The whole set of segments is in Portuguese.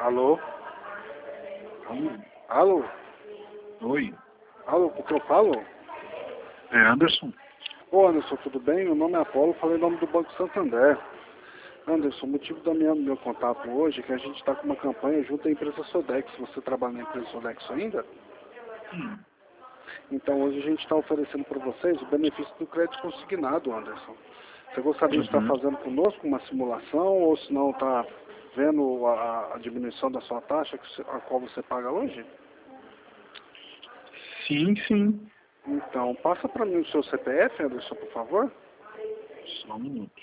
Alô? Alô? Alô? Oi, Alô, com quem eu falo? é Anderson. Ô Anderson, tudo bem? Meu nome é Apolo, falei em nome do Banco Santander. Anderson, o motivo do meu contato hoje é que a gente está com uma campanha junto à empresa Sodex. Você trabalha na empresa Sodex ainda? Então hoje a gente está oferecendo para vocês o benefício do crédito consignado, Anderson. Você gostaria de estar fazendo conosco uma simulação ou se não está vendo a diminuição da sua taxa a qual você paga hoje? Sim, sim. Então, passa para mim o seu CPF, Anderson, por favor. Só um minuto.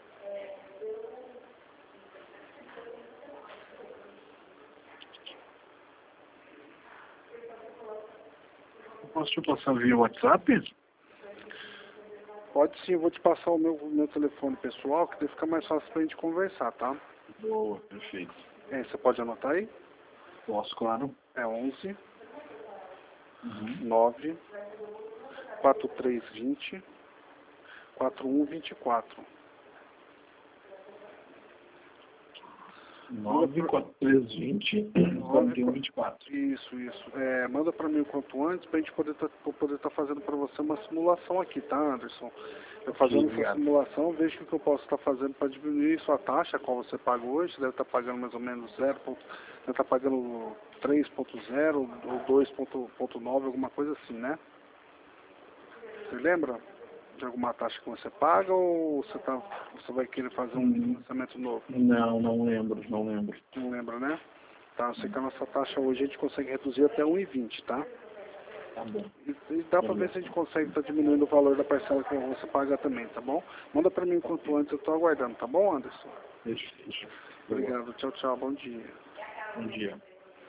Eu posso te passar via WhatsApp? Pode sim, eu vou te passar o meu telefone pessoal, que daí fica mais fácil para a gente conversar, tá? Boa, perfeito. Você pode anotar aí? Posso, claro. É 11 Uhum. 9 4320 4124. 94320 4124. Isso. Manda para mim o quanto antes para a gente poder tá fazendo para você uma simulação aqui, tá, Anderson? Eu fazendo essa simulação, vejo o que eu posso estar fazendo para diminuir sua taxa, qual você paga hoje. Você deve estar pagando mais ou menos deve estar pagando 3.0 ou 2.9, alguma coisa assim, né? Você lembra de alguma taxa que você paga ou você vai querer fazer um financiamento novo? Não lembro. Não lembra, né? Tá, eu sei que a nossa taxa hoje a gente consegue reduzir até 1,20, tá? Tá bom. E dá pra ver se a gente consegue estar diminuindo o valor da parcela que você paga também, tá bom? Manda pra mim o quanto antes, eu tô aguardando, tá bom, Anderson? Deixa. Obrigado, tchau, bom dia. Bom dia.